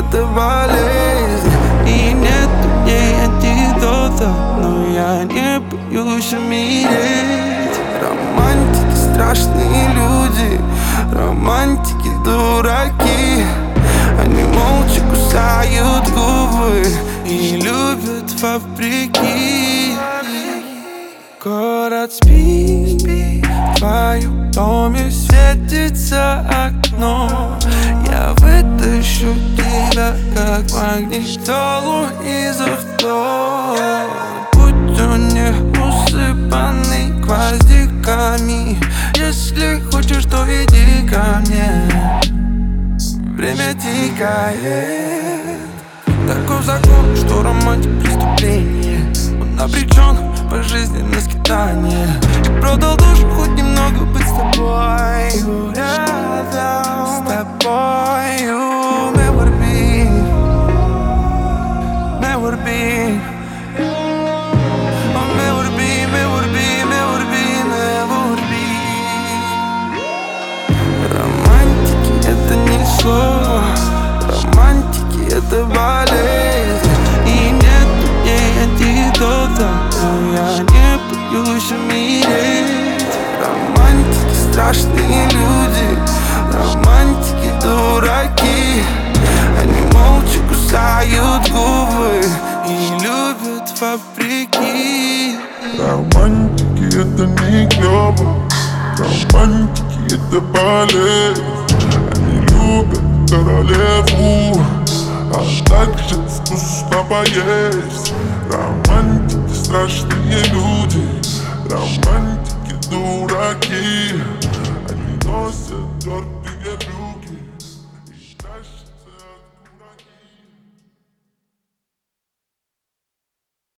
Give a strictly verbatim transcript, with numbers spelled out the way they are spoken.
это болезнь, и нет у ней антидота, но я не боюсь умереть. Романтики страшные люди, романтики дураки. Они молча кусают губы и любят вопреки. Город спит, в твоем доме светится окно. Я вытащу тебя, как магнитолу из авто. Будь он не усыпанный гвоздиками, если хочешь, то иди ко мне. Время тикает. Такой закон, что романтик преступление. Он обречен по жизни на скитание. И продал душу хоть немного быть с тобою рядом. С тобою. Never be, never be. Oh, never be, never be, never be, never be. Романтики это не слово, романтики это болезнь, и нет у ней антидота, но я не боюсь умереть. Романтики страшные люди, романтики дураки. Они молча кусают губы и любят вопреки. Романтики это не клёво, романтики это болезнь. Они любят королеву, а также вкусно поесть. Романтики страшные люди, романтики дураки. Они носят тёртые брюки и тащат